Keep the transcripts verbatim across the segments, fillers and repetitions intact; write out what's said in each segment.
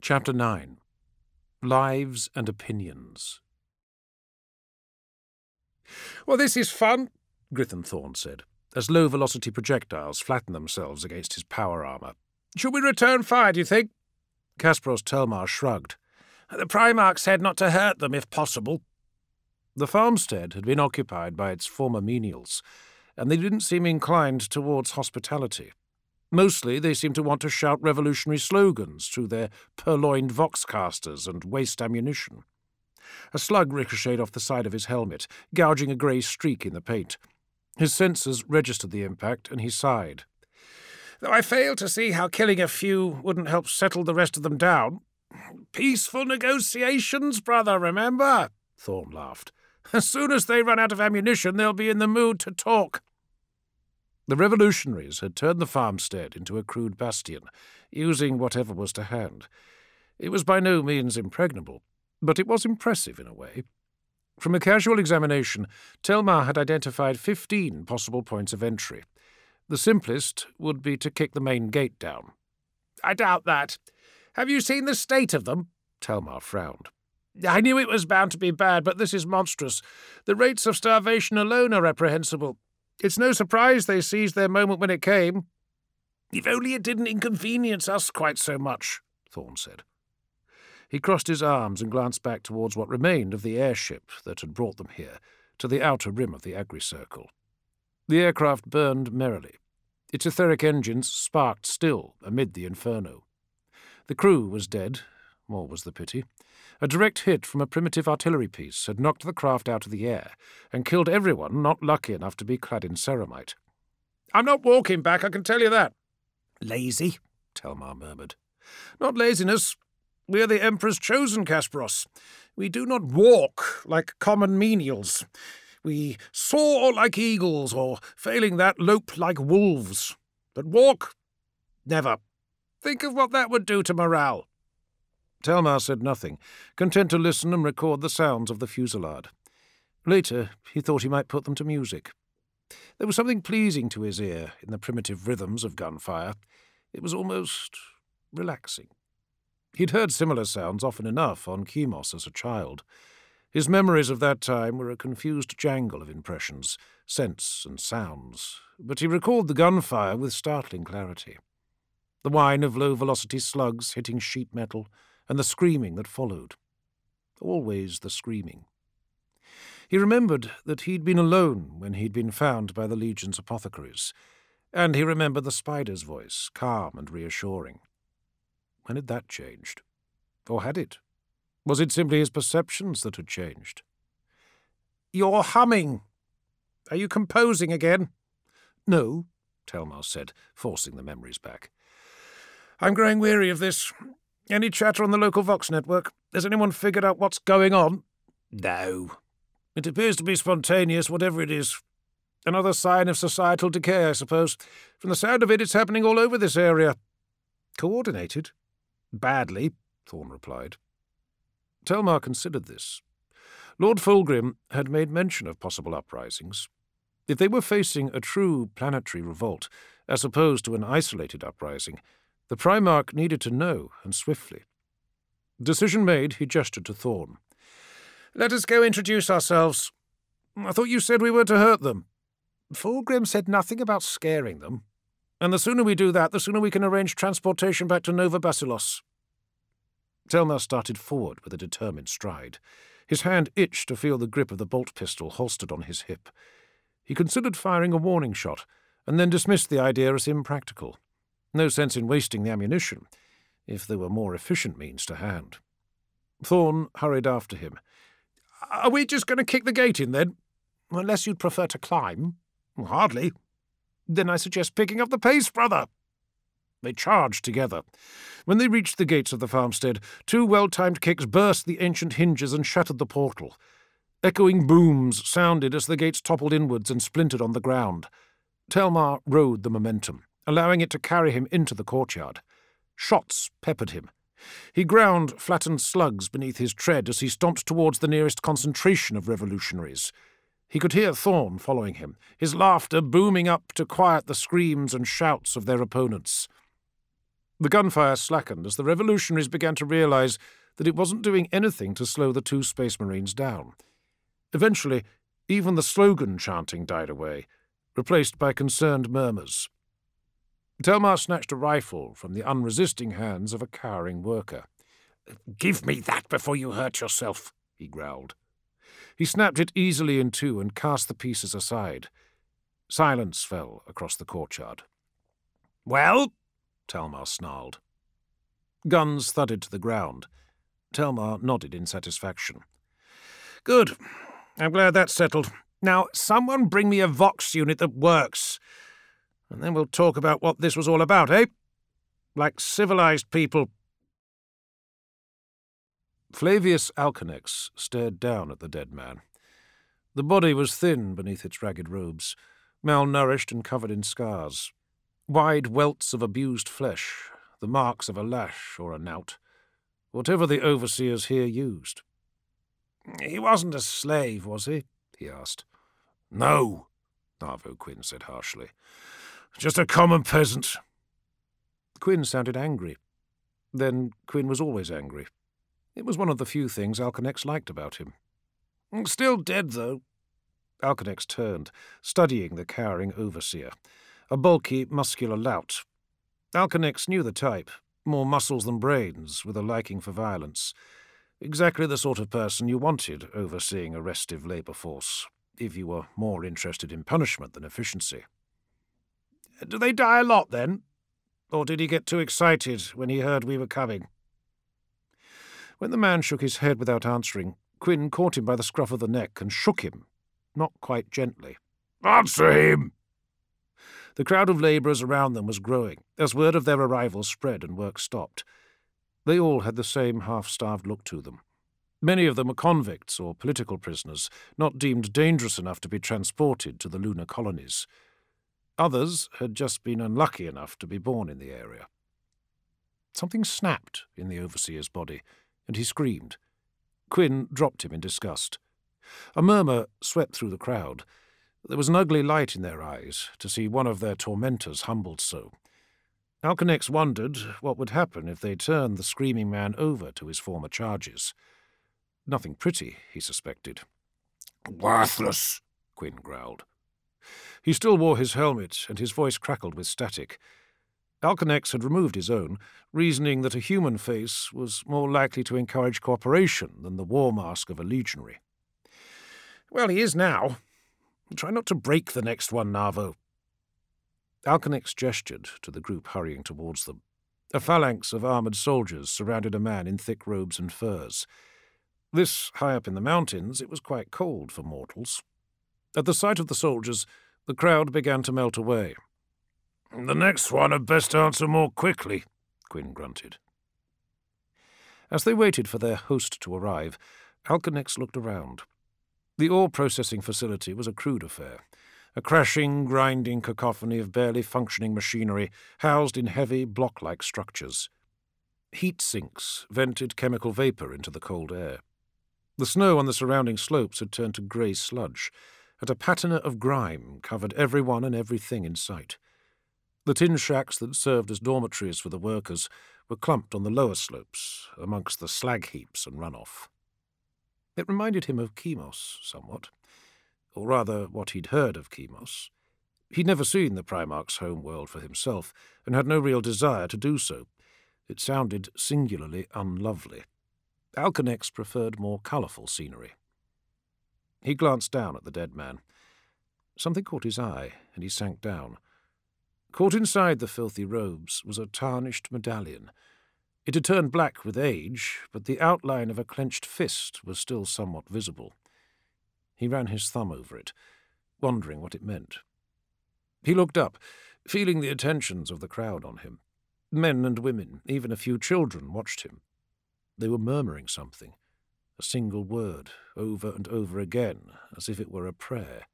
Chapter nine. Lives and Opinions. "Well, this is fun," Grithan Thorn said, as low-velocity projectiles flattened themselves against his power armour. "Should we return fire, do you think?" Kasparos Telmar shrugged. "The Primarch said not to hurt them, if possible." The farmstead had been occupied by its former menials, and they didn't seem inclined towards hospitality. Mostly they seemed to want to shout revolutionary slogans through their purloined voxcasters and waste ammunition. A slug ricocheted off the side of his helmet, gouging a grey streak in the paint. His sensors registered the impact, and he sighed. "Though I fail to see how killing a few wouldn't help settle the rest of them down. Peaceful negotiations, brother, remember?" Thorn laughed. "As soon as they run out of ammunition, they'll be in the mood to talk." The revolutionaries had turned the farmstead into a crude bastion, using whatever was to hand. It was by no means impregnable, but it was impressive in a way. From a casual examination, Telmar had identified fifteen possible points of entry. The simplest would be to kick the main gate down. "I doubt that. Have you seen the state of them?" Telmar frowned. "I knew it was bound to be bad, but this is monstrous. The rates of starvation alone are reprehensible. It's no surprise they seized their moment when it came." "If only it didn't inconvenience us quite so much," Thorn said. He crossed his arms and glanced back towards what remained of the airship that had brought them here, to the outer rim of the agri-circle. The aircraft burned merrily. Its etheric engines sparked still amid the inferno. The crew was dead, more was the pity. A direct hit from a primitive artillery piece had knocked the craft out of the air and killed everyone not lucky enough to be clad in ceramite. "I'm not walking back, I can tell you that." "Lazy," Telmar murmured. "Not laziness. We are the Emperor's chosen, Kasparos. We do not walk like common menials. We soar like eagles, or, failing that, lope like wolves. But walk? Never. Think of what that would do to morale." Telmar said nothing, content to listen and record the sounds of the fusillade. Later, he thought he might put them to music. There was something pleasing to his ear in the primitive rhythms of gunfire. It was almost relaxing. He'd heard similar sounds often enough on Kimos as a child. His memories of that time were a confused jangle of impressions, scents and sounds, but he recalled the gunfire with startling clarity. The whine of low-velocity slugs hitting sheet metal, and the screaming that followed. Always the screaming. He remembered that he'd been alone when he'd been found by the Legion's apothecaries, and he remembered the spider's voice, calm and reassuring. When had that changed? Or had it? Was it simply his perceptions that had changed? "You're humming. Are you composing again?" "No," Telmar said, forcing the memories back. "I'm growing weary of this. Any chatter on the local Vox network? Has anyone figured out what's going on?" "No. It appears to be spontaneous, whatever it is. Another sign of societal decay, I suppose. From the sound of it, it's happening all over this area." "Coordinated?" "Badly," Thorn replied. Telmar considered this. Lord Fulgrim had made mention of possible uprisings. If they were facing a true planetary revolt, as opposed to an isolated uprising, the Primarch needed to know, and swiftly. Decision made, he gestured to Thorn. "Let us go introduce ourselves. I thought you said we were to hurt them." "Fulgrim said nothing about scaring them. And the sooner we do that, the sooner we can arrange transportation back to Nova Basilos." Telmar started forward with a determined stride. His hand itched to feel the grip of the bolt pistol holstered on his hip. He considered firing a warning shot, and then dismissed the idea as impractical. No sense in wasting the ammunition, if there were more efficient means to hand. Thorn hurried after him. "Are we just going to kick the gate in, then?" "Unless you'd prefer to climb." "Hardly." "Then I suggest picking up the pace, brother." They charged together. When they reached the gates of the farmstead, two well-timed kicks burst the ancient hinges and shattered the portal. Echoing booms sounded as the gates toppled inwards and splintered on the ground. Telmar rode the momentum, allowing it to carry him into the courtyard. Shots peppered him. He ground flattened slugs beneath his tread as he stomped towards the nearest concentration of revolutionaries. He could hear Thorn following him, his laughter booming up to quiet the screams and shouts of their opponents. The gunfire slackened as the revolutionaries began to realise that it wasn't doing anything to slow the two Space Marines down. Eventually, even the slogan chanting died away, replaced by concerned murmurs. Telmar snatched a rifle from the unresisting hands of a cowering worker. "Give me that before you hurt yourself," he growled. He snapped it easily in two and cast the pieces aside. Silence fell across the courtyard. "Well?" Telmar snarled. Guns thudded to the ground. Telmar nodded in satisfaction. "Good. I'm glad that's settled. Now, someone bring me a Vox unit that works. And then we'll talk about what this was all about, eh? Like civilized people." Flavius Alcanex stared down at the dead man. The body was thin beneath its ragged robes, malnourished and covered in scars. Wide welts of abused flesh, the marks of a lash or a knout, whatever the overseers here used. "He wasn't a slave, was he?" he asked. "No," Narvo Quinn said harshly. "Just a common peasant." Quinn sounded angry. Then Quinn was always angry. It was one of the few things Alcanex liked about him. "Still dead, though." Alcanex turned, studying the cowering overseer, a bulky, muscular lout. Alcanex knew the type, more muscles than brains, with a liking for violence. Exactly the sort of person you wanted overseeing a restive labour force, if you were more interested in punishment than efficiency. "Do they die a lot, then? Or did he get too excited when he heard we were coming?" When the man shook his head without answering, Quinn caught him by the scruff of the neck and shook him, not quite gently. "Answer him!" The crowd of labourers around them was growing, as word of their arrival spread and work stopped. They all had the same half-starved look to them. Many of them were convicts or political prisoners, not deemed dangerous enough to be transported to the lunar colonies. Others had just been unlucky enough to be born in the area. Something snapped in the overseer's body, and he screamed. Quinn dropped him in disgust. A murmur swept through the crowd. There was an ugly light in their eyes to see one of their tormentors humbled so. Alcanex wondered what would happen if they turned the screaming man over to his former charges. Nothing pretty, he suspected. "Worthless," Quinn growled. He still wore his helmet, and his voice crackled with static. Alcanex had removed his own, reasoning that a human face was more likely to encourage cooperation than the war mask of a legionary. "Well, he is now. Try not to break the next one, Narvo." Alcanex gestured to the group hurrying towards them. A phalanx of armoured soldiers surrounded a man in thick robes and furs. This high up in the mountains, it was quite cold for mortals. At the sight of the soldiers, the crowd began to melt away. "The next one had best answer more quickly," Quinn grunted. As they waited for their host to arrive, Alcanex looked around. The ore processing facility was a crude affair, a crashing, grinding cacophony of barely functioning machinery housed in heavy, block-like structures. Heat sinks vented chemical vapour into the cold air. The snow on the surrounding slopes had turned to grey sludge, and a patina of grime covered everyone and everything in sight. The tin shacks that served as dormitories for the workers were clumped on the lower slopes, amongst the slag heaps and runoff. It reminded him of Chemos somewhat, or rather what he'd heard of Chemos. He'd never seen the Primarch's home world for himself, and had no real desire to do so. It sounded singularly unlovely. Alcanex preferred more colourful scenery. He glanced down at the dead man. Something caught his eye, and he sank down. Caught inside the filthy robes was a tarnished medallion. It had turned black with age, but the outline of a clenched fist was still somewhat visible. He ran his thumb over it, wondering what it meant. He looked up, feeling the attentions of the crowd on him. Men and women, even a few children, watched him. They were murmuring something, a single word, over and over again, as if it were a prayer.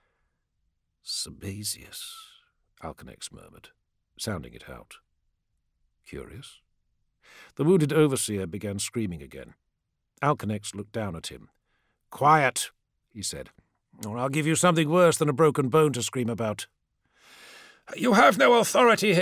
"Sabazius," Alcanex murmured, sounding it out. Curious. The wounded overseer began screaming again. Alcanex looked down at him. "Quiet," he said, "or I'll give you something worse than a broken bone to scream about." "You have no authority here,"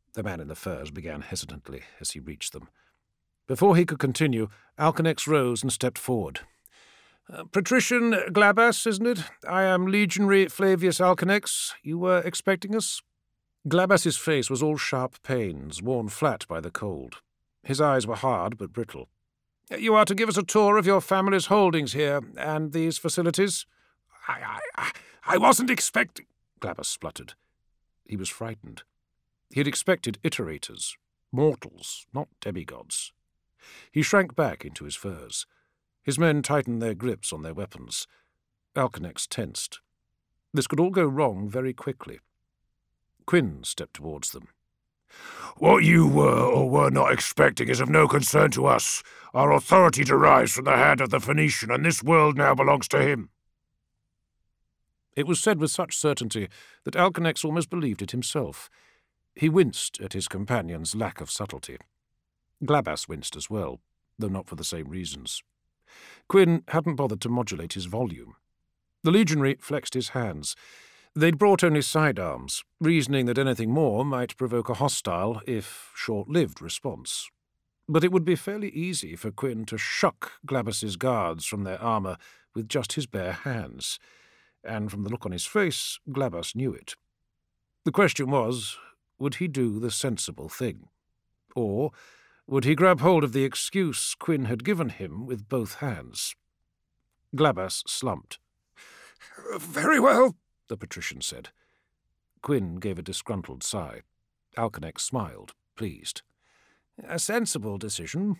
The man in the furs began hesitantly as he reached them. Before he could continue, Alcanex rose and stepped forward. Uh, Patrician Glabas, isn't it? I am Legionary Flavius Alcanex. You were expecting us? Glabas's face was all sharp pains, worn flat by the cold. His eyes were hard but brittle. You are to give us a tour of your family's holdings here, and these facilities? I, I, I wasn't expecting... Glabas spluttered. He was frightened. He had expected iterators, mortals, not demigods. He shrank back into his furs. His men tightened their grips on their weapons. Alcanex tensed. This could all go wrong very quickly. Quinn stepped towards them. What you were or were not expecting is of no concern to us. Our authority derives from the hand of the Phoenician, and this world now belongs to him. It was said with such certainty that Alcanex almost believed it himself. He winced at his companion's lack of subtlety. Glabas winced as well, though not for the same reasons. Quinn hadn't bothered to modulate his volume. The legionary flexed his hands. They'd brought only sidearms, reasoning that anything more might provoke a hostile, if short-lived, response. But it would be fairly easy for Quinn to shuck Glabas's guards from their armour with just his bare hands, and from the look on his face, Glabas knew it. The question was, would he do the sensible thing? Or would he grab hold of the excuse Quinn had given him with both hands? Glabas slumped. Very well, the patrician said. Quinn gave a disgruntled sigh. Alcanex smiled, pleased. A sensible decision.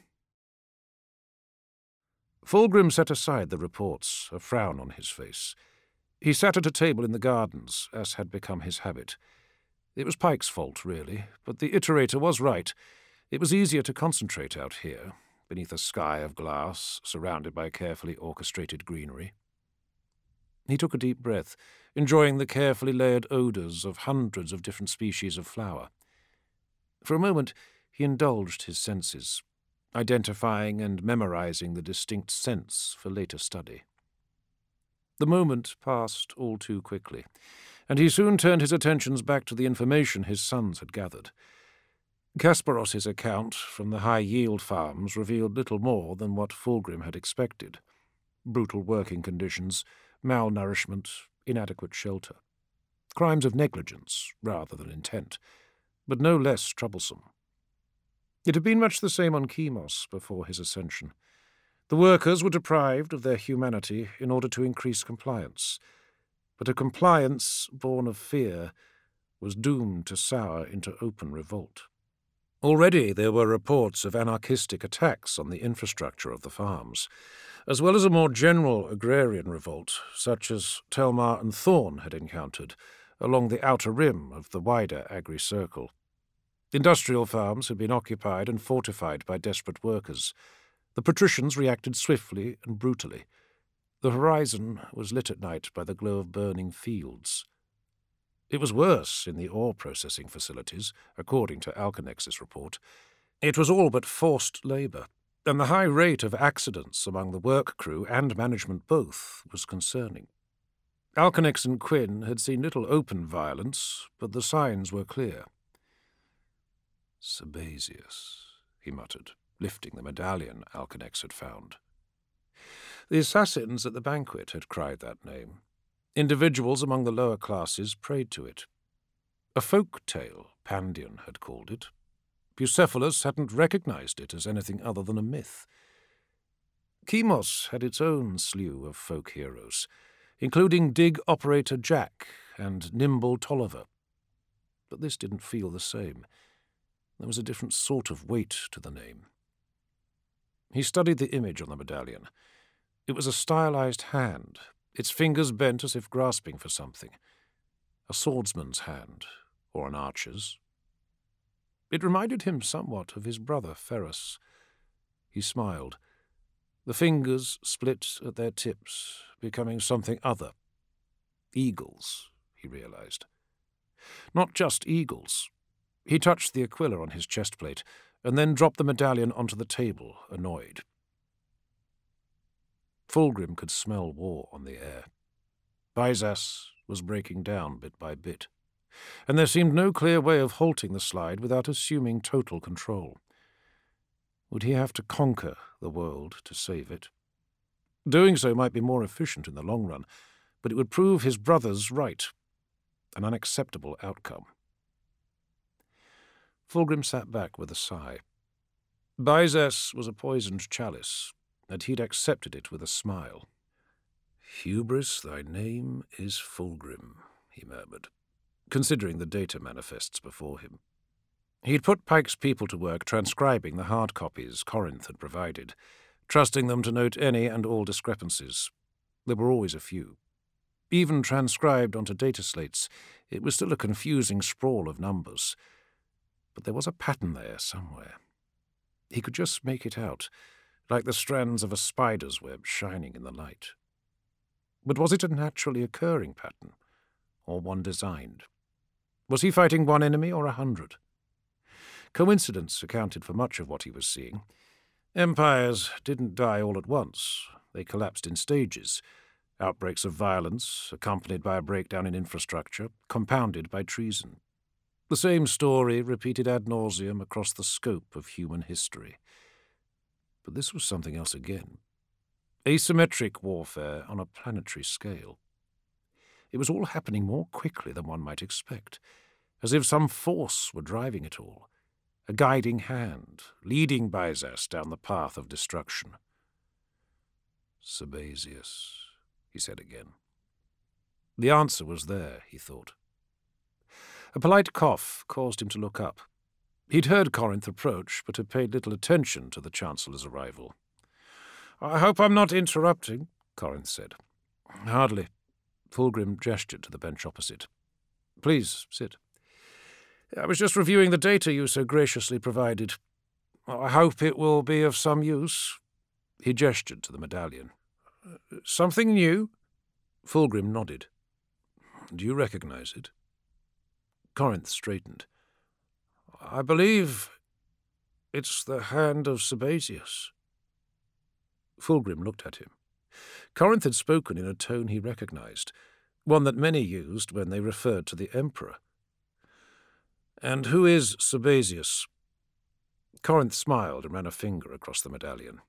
Fulgrim set aside the reports, a frown on his face. He sat at a table in the gardens, as had become his habit. It was Pike's fault, really, but the iterator was right. It was easier to concentrate out here, beneath a sky of glass, surrounded by carefully orchestrated greenery. He took a deep breath, enjoying the carefully layered odours of hundreds of different species of flower. For a moment he indulged his senses, identifying and memorizing the distinct scents for later study. The moment passed all too quickly, and he soon turned his attentions back to the information his sons had gathered. Kasparos's account from the high-yield farms revealed little more than what Fulgrim had expected. Brutal working conditions, malnourishment, inadequate shelter. Crimes of negligence rather than intent, but no less troublesome. It had been much the same on Chemos before his ascension. The workers were deprived of their humanity in order to increase compliance, but a compliance born of fear was doomed to sour into open revolt. Already there were reports of anarchistic attacks on the infrastructure of the farms, as well as a more general agrarian revolt, such as Telmar and Thorn had encountered, along the outer rim of the wider agri-circle. Industrial farms had been occupied and fortified by desperate workers. The patricians reacted swiftly and brutally. The horizon was lit at night by the glow of burning fields. It was worse in the ore-processing facilities, according to Alcanex's report. It was all but forced labour, and the high rate of accidents among the work crew and management both was concerning. Alcanex and Quinn had seen little open violence, but the signs were clear. Sebasius, he muttered, lifting the medallion Alcanex had found. The assassins at the banquet had cried that name. Individuals among the lower classes prayed to it. A folk tale, Pandion had called it. Bucephalus hadn't recognized it as anything other than a myth. Chemos had its own slew of folk heroes, including dig operator Jack and nimble Tolliver. But this didn't feel the same. There was a different sort of weight to the name. He studied the image on the medallion. It was a stylized hand, its fingers bent as if grasping for something. A swordsman's hand, or an archer's. It reminded him somewhat of his brother Ferrus. He smiled. The fingers split at their tips, becoming something other. Eagles, he realized. Not just eagles. He touched the aquila on his chestplate, and then dropped the medallion onto the table, annoyed. Fulgrim could smell war on the air. Byzas was breaking down bit by bit. and there seemed no clear way of halting the slide without assuming total control. Would he have to conquer the world to save it? Doing so might be more efficient in the long run, but it would prove his brothers right, an unacceptable outcome. Fulgrim sat back with a sigh. Byzas was a poisoned chalice, and he'd accepted it with a smile. "Hubris, thy name is Fulgrim," he murmured, considering the data manifests before him. He'd put Pike's people to work transcribing the hard copies Corinth had provided, trusting them to note any and all discrepancies. There were always a few. Even transcribed onto data slates, it was still a confusing sprawl of numbers. But there was a pattern there somewhere. He could just make it out, like the strands of a spider's web shining in the light. But was it a naturally occurring pattern, or one designed? Was he fighting one enemy or a hundred? Coincidence accounted for much of what he was seeing. Empires didn't die all at once. They collapsed in stages. Outbreaks of violence, accompanied by a breakdown in infrastructure, compounded by treason. The same story repeated ad nauseum across the scope of human history. But this was something else again. Asymmetric warfare on a planetary scale. It was all happening more quickly than one might expect, as if some force were driving it all, a guiding hand, leading Byzas down the path of destruction. "Sabazius," he said again. The answer was there, he thought. A polite cough caused him to look up. He'd heard Corinth approach, but had paid little attention to the Chancellor's arrival. "I hope I'm not interrupting," Corinth said. "Hardly." Fulgrim gestured to the bench opposite. "Please, sit. I was just reviewing the data you so graciously provided. I hope it will be of some use." He gestured to the medallion. "Something new?" Fulgrim nodded. "Do you recognize it?" Corinth straightened. "I believe it's the hand of Sabazius." Fulgrim looked at him. Corinth had spoken in a tone he recognized, one that many used when they referred to the Emperor. "And who is Sabazius?" Corinth smiled and ran a finger across the medallion.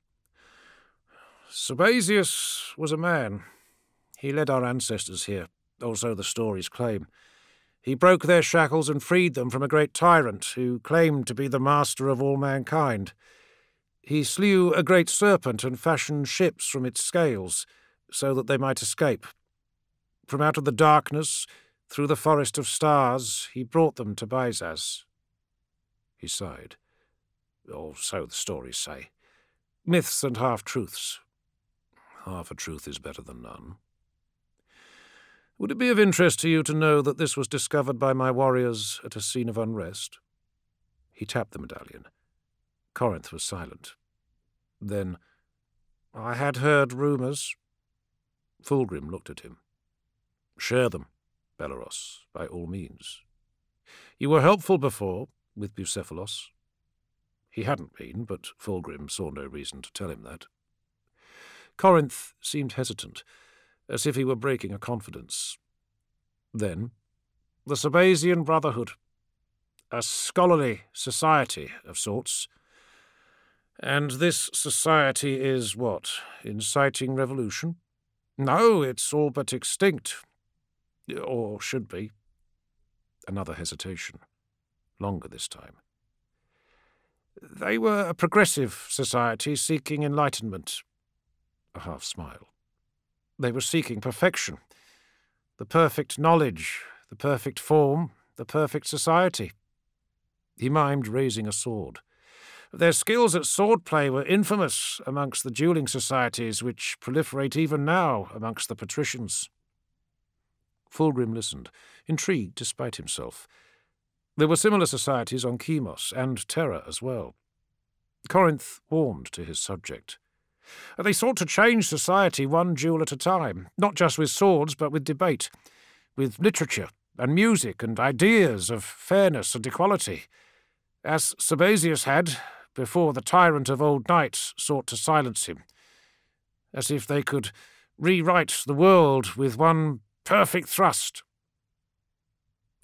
"Sabazius was a man. He led our ancestors here, or so the stories claim. He broke their shackles and freed them from a great tyrant who claimed to be the master of all mankind. He slew a great serpent and fashioned ships from its scales so that they might escape. From out of the darkness, through the forest of stars, he brought them to Byzas." He sighed. "Or so the stories say. Myths and half-truths. Half a truth is better than none. Would it be of interest to you to know that this was discovered by my warriors at a scene of unrest?" He tapped the medallion. Corinth was silent. Then, "I had heard rumours." Fulgrim looked at him. "Share them, Belleros, by all means. You were helpful before, with Bucephalos." He hadn't been, but Fulgrim saw no reason to tell him that. Corinth seemed hesitant, as if he were breaking a confidence. Then, "The Sabazian Brotherhood. A scholarly society of sorts. And this society is what? Inciting revolution? No, it's all but extinct. Or should be." Another hesitation. Longer this time. "They were a progressive society seeking enlightenment." A half smile. "They were seeking perfection. The perfect knowledge, the perfect form, the perfect society." He mimed raising a sword. "Their skills at swordplay were infamous amongst the dueling societies which proliferate even now amongst the patricians." Fulgrim listened, intrigued despite himself. There were similar societies on Chemos and Terra as well. Corinth warmed to his subject. "They sought to change society one duel at a time, not just with swords but with debate, with literature and music and ideas of fairness and equality, as Sabazius had before the tyrant of old knights sought to silence him, as if they could rewrite the world with one perfect thrust."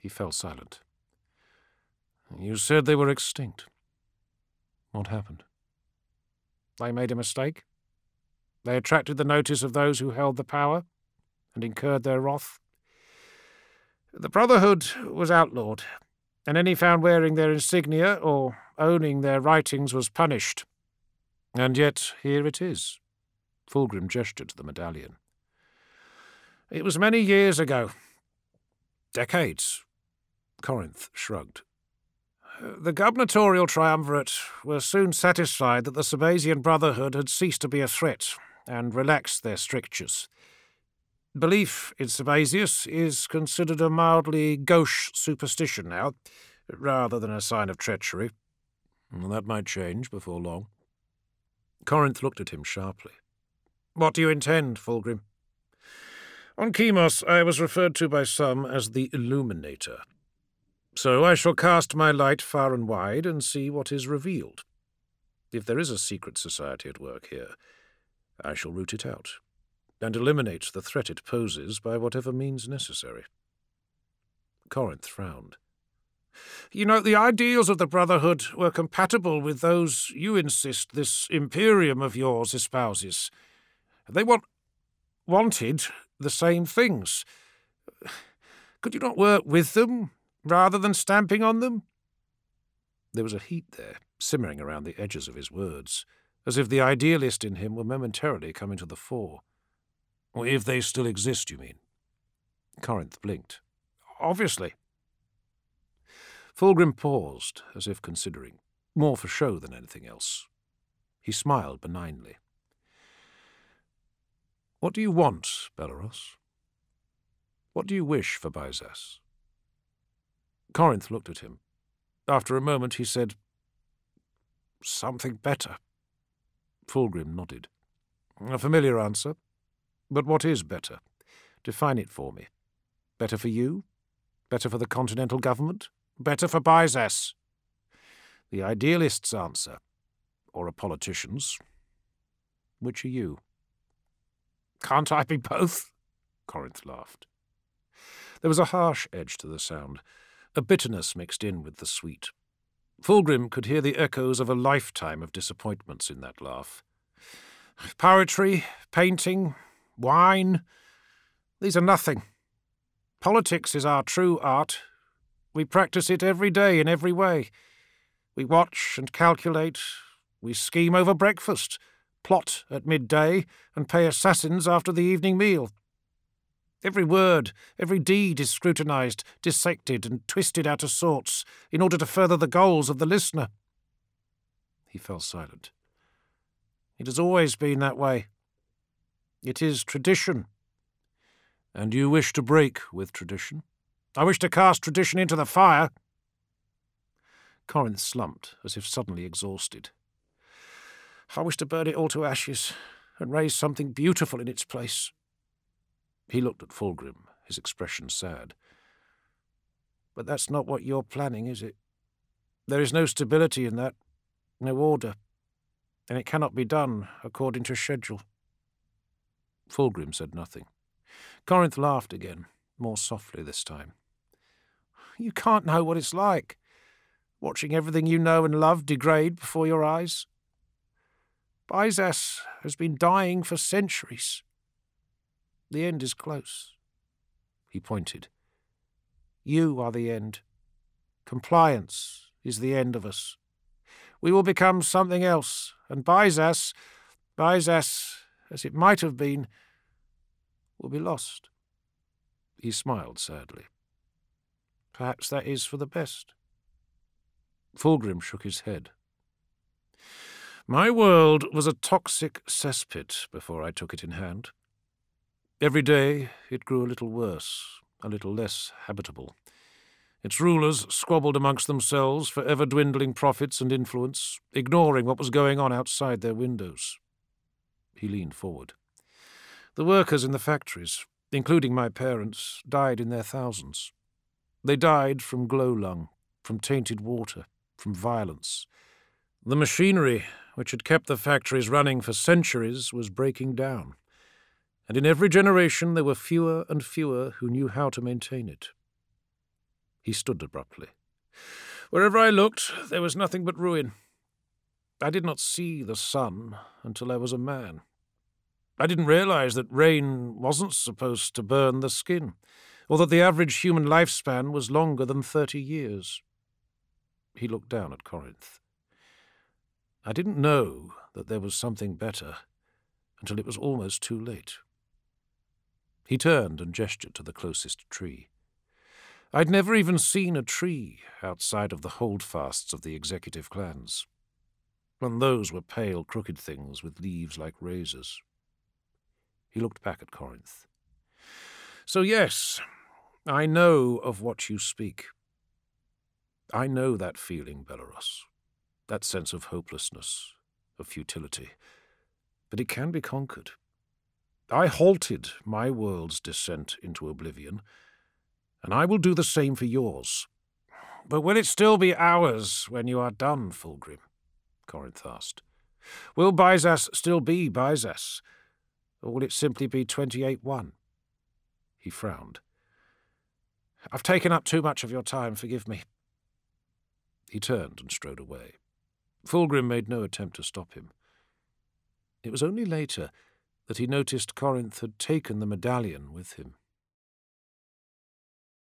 He fell silent. You said they were extinct. What happened? They made a mistake. They attracted the notice of those who held the power and incurred their wrath. The Brotherhood was outlawed, and any found wearing their insignia or owning their writings was punished. And yet here it is. Fulgrim gestured to the medallion. It was many years ago. Decades. Corinth shrugged. The gubernatorial triumvirate were soon satisfied that the Sabasian Brotherhood had ceased to be a threat and relaxed their strictures. Belief in Sabasius is considered a mildly gauche superstition now, rather than a sign of treachery. Well, that might change before long. Corinth looked at him sharply. What do you intend, Fulgrim? On Chemos, I was referred to by some as the Illuminator. So I shall cast my light far and wide and see what is revealed. If there is a secret society at work here, I shall root it out and eliminate the threat it poses by whatever means necessary. Corinth frowned. You know, the ideals of the Brotherhood were compatible with those you insist this Imperium of yours espouses. They want, wanted the same things. Could you not work with them, rather than stamping on them? There was a heat there, simmering around the edges of his words, as if the idealist in him were momentarily coming to the fore. Or if they still exist, you mean? Corinth blinked. Obviously. Fulgrim paused, as if considering, more for show than anything else. He smiled benignly. What do you want, Belleros? What do you wish for Byzas? Corinth looked at him. After a moment he said, Something better. Fulgrim nodded. A familiar answer. But what is better? Define it for me. Better for you? Better for the Continental Government? Better for Byzas. The idealist's answer. Or a politician's. Which are you? Can't I be both? Corinth laughed. There was a harsh edge to the sound, a bitterness mixed in with the sweet. Fulgrim could hear the echoes of a lifetime of disappointments in that laugh. Poetry, painting, wine, these are nothing. Politics is our true art. We practice it every day in every way. We watch and calculate. We scheme over breakfast, plot at midday, and pay assassins after the evening meal. Every word, every deed is scrutinized, dissected, and twisted out of sorts in order to further the goals of the listener. He fell silent. It has always been that way. It is tradition. And you wish to break with tradition? I wish to cast tradition into the fire. Corinth slumped, as if suddenly exhausted. I wish to burn it all to ashes and raise something beautiful in its place. He looked at Fulgrim, his expression sad. But that's not what you're planning, is it? There is no stability in that, no order, and it cannot be done according to schedule. Fulgrim said nothing. Corinth laughed again, more softly this time. You can't know what it's like, watching everything you know and love degrade before your eyes. Byzas has been dying for centuries. The end is close. He pointed. You are the end. Compliance is the end of us. We will become something else, and Byzas, Byzas, as it might have been, will be lost. He smiled sadly. Perhaps that is for the best. Fulgrim shook his head. My world was a toxic cesspit before I took it in hand. Every day it grew a little worse, a little less habitable. Its rulers squabbled amongst themselves for ever-dwindling profits and influence, ignoring what was going on outside their windows. He leaned forward. The workers in the factories, including my parents, died in their thousands. They died from glow lung, from tainted water, from violence. The machinery, which had kept the factories running for centuries, was breaking down. And in every generation there were fewer and fewer who knew how to maintain it. He stood abruptly. Wherever I looked, there was nothing but ruin. I did not see the sun until I was a man. I didn't realize that rain wasn't supposed to burn the skin, or that the average human lifespan was longer than thirty years. He looked down at Corinth. I didn't know that there was something better until it was almost too late. He turned and gestured to the closest tree. I'd never even seen a tree outside of the holdfasts of the executive clans, and those were pale, crooked things with leaves like razors. He looked back at Corinth. So yes, I know of what you speak. I know that feeling, Belleros, that sense of hopelessness, of futility. But it can be conquered. I halted my world's descent into oblivion, and I will do the same for yours. But will it still be ours when you are done, Fulgrim? Corinth asked. Will Byzas still be Byzas, or will it simply be twenty-eight one? He frowned. I've taken up too much of your time, forgive me. He turned and strode away. Fulgrim made no attempt to stop him. It was only later that he noticed Corinth had taken the medallion with him.